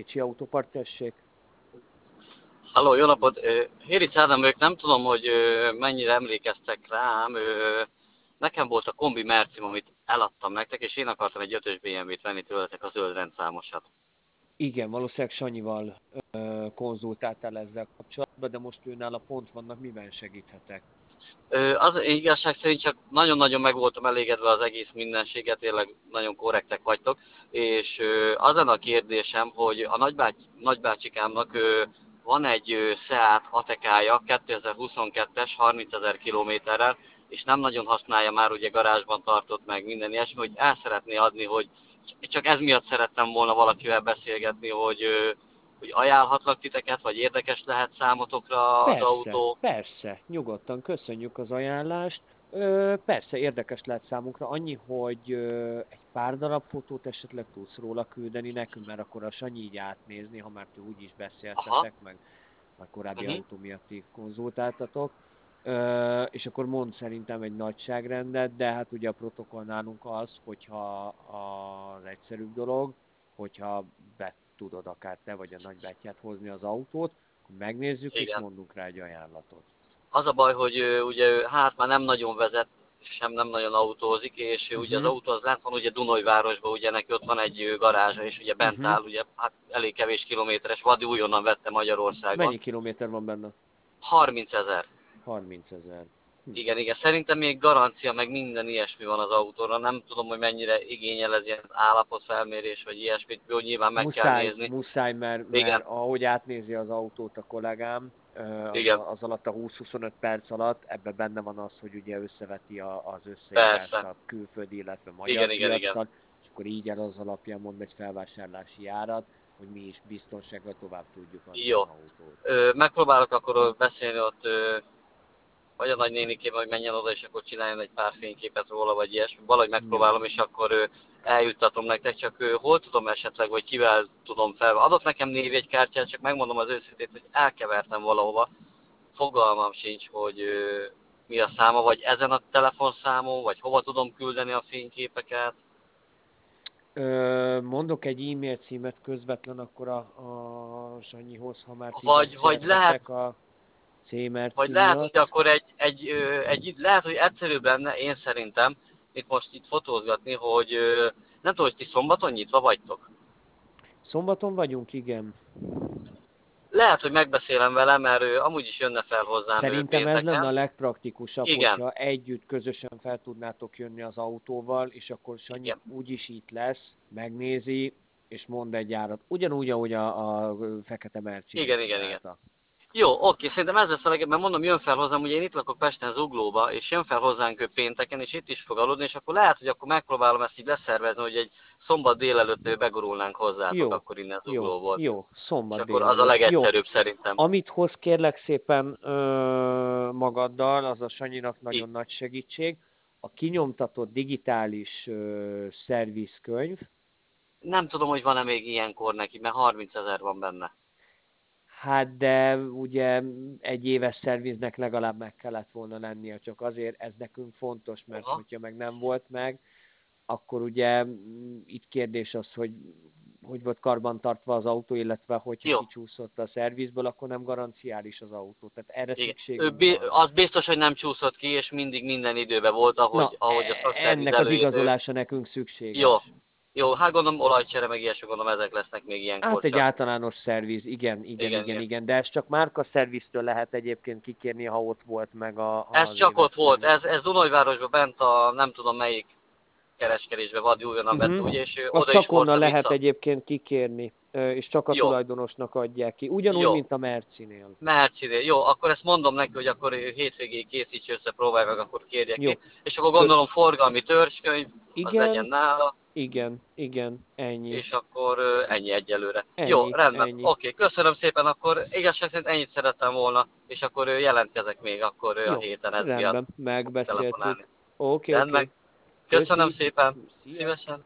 Pécsi Autópart, tessék. Halló, jó napot! Héric Ádám vagyok, nem tudom, hogy mennyire emlékeztek rám. Nekem volt a kombi Mercim, amit eladtam nektek, és én akartam egy 5-ös BMW-t venni tőletek, a zöld rendszámosat. Igen, valószínűleg Sanyival konzultáltál ezzel kapcsolatban, de most őnála pont vannak, miben segíthetek. Az igazság szerint csak nagyon-nagyon meg voltam elégedve az egész mindenséget, tényleg nagyon korrektek vagytok, és az lenne a kérdésem, hogy a nagybácsikámnak van egy Seat Ateca-ja 2022-es 30 000 kilométerrel, és nem nagyon használja már, ugye garázsban tartott meg minden ilyesmi, hogy el szeretné adni, hogy csak ez miatt szerettem volna valakivel beszélgetni, hogy ajánlhatlak titeket, vagy érdekes lehet számotokra az Persze, autó. persze, nyugodtan köszönjük az ajánlást. Persze, érdekes lehet számunkra, annyi, hogy egy pár darab fotót esetleg tudsz róla küldeni nekünk, mert akkor a Sanyi így átnézni, ha már ti úgy is Aha. beszéltetek, meg már korábbi Uh-huh. autó miatt ti konzultáltatok. És akkor mond szerintem egy nagyságrendet, de hát ugye a protokoll nálunk az, hogyha az egyszerűbb dolog, hogyha be tudod akár te vagy a nagybátyját hozni az autót, akkor megnézzük és Igen. mondunk rá egy ajánlatot. Az a baj, hogy ugye ő hát már nem nagyon vezet, sem nem nagyon autózik, és ugye az Uh-huh. autó az lent van ugye Dunajvárosban, ugye neki ott van egy garázsa, és ugye bent Uh-huh. áll, ugye hát elég kevés kilométeres, vadi újonnan vette Magyarországon. Mennyi kilométer van benne? 30 000. 30 000. Igen, igen. Szerintem még garancia, meg minden ilyesmi van az autóra. Nem tudom, hogy mennyire igényel ez ilyen állapotfelmérés, vagy ilyesmit, jó, nyilván meg kell Muszáj, nézni. muszáj, mert Igen, ahogy átnézi az autót a kollégám, igen, az alatt a 20-25 perc alatt, ebben benne van az, hogy ugye összeveti az összeírást persze. a külföldi, illetve magyar Igen, igen, igen. piaccal, és akkor így el az alapján mond egy felvásárlási árat, hogy mi is biztonsággal tovább tudjuk adni az Jó. autót. Megpróbálok akkor beszélni ott, vagy a nagynénikével, hogy menjen oda, és akkor csináljon egy pár fényképet róla, vagy ilyesmi. Valahogy Jó. megpróbálom, és akkor eljuttatom nektek, csak hol tudom esetleg, vagy kivel tudom fel. Adott nekem névjegykártyát, csak megmondom az őszintét, hogy elkevertem valahova. Fogalmam sincs, hogy mi a száma, vagy ezen a telefonszámon, vagy hova tudom küldeni a fényképeket. Mondok egy e-mail címet közvetlen akkor a Sanyihoz, ha már ti Vagy lehet, beszéltetek a C-merci Vagy lehet, hogy miatt. akkor lehet, hogy egyszerűbb lenne, én szerintem, itt fotózgatni, hogy nem tudom, hogy ti szombaton nyitva vagytok. Szombaton vagyunk, igen. Lehet, hogy megbeszélem vele, mert ő amúgy is jönne fel hozzám Szerintem ez lenne a pénteken. legpraktikusabb, Igen, hogyha együtt közösen fel tudnátok jönni az autóval, és akkor Sanyi igen, úgyis itt lesz, megnézi, és mond egy árat. Ugyanúgy, ahogy a Fekete Mercinél igen. csinálta. Jó, oké, szerintem ez lesz a legjobb, mert mondom, jön fel hozzám, ugye én itt lakok Pesten Zuglóba, és jön fel hozzánk ő pénteken, és itt is fog aludni, és akkor lehet, hogy akkor megpróbálom ezt így leszervezni, hogy egy szombat délelőtt begurulnánk hozzátok Jó, akkor innen jó, Zuglóból. jó, És szombat akkor az a délelőtt. Jó, legegyszerűbb szerintem. amit hoz kérlek szépen magaddal, az a Sanyinak I- nagyon nagy segítség, a kinyomtatott digitális szervizkönyv. Nem tudom, hogy van-e még ilyenkor neki, mert 30 000 van benne. Hát de ugye egy éves szerviznek legalább meg kellett volna lennie, csak azért ez nekünk fontos, mert Aha. hogyha meg nem volt meg, akkor ugye itt kérdés az, hogy hogy volt karbantartva az autó, illetve hogyha Jó, kicsúszott a szervizből, akkor nem garanciális az autó. Tehát erre igen. szükségünk van. Az biztos, hogy nem csúszott ki, és mindig minden időben volt, Na, ahogy a szakszerviz ennek az előírő. igazolása nekünk Jó, szükséges. jó, hát gondolom olajcsere, meg ilyesmi, gondolom ezek lesznek még Hát ilyenkor egy csak. általános szerviz, igen, igen, Igen, igen, igen. igen, de ezt csak márka szerviztől lehet egyébként kikérni, ha ott volt meg Ez az csak éves ott volt, szerviz. ez Dunajvárosban bent a nem tudom melyik kereskedésbe Vadi újonnan vette, ugye, és Azt oda is csak onnan hordta lehet vissza. egyébként kikérni, és csak a Jó, tulajdonosnak adják ki. Ugyanúgy, jó. mint a Mercinél. Mercinél. Jó, akkor ezt mondom neki, hogy akkor hétvégéig készítse össze, próbálj meg, akkor kérje ki. Jó. És akkor Kö- gondolom forgalmi törzskönyv, az legyen igen, nála, igen, igen, ennyi. és akkor ennyi egyelőre. Jó, Ennyi, rendben, ennyi. oké, köszönöm szépen, akkor igazság szerint ennyit szerettem volna, és akkor jelentkezek még akkor a Jó, héten ez miatt rendben, megbeszéltük. telefonálni. Oké, Rendben, oké. köszönöm Köszi. szépen, Szia. szívesen.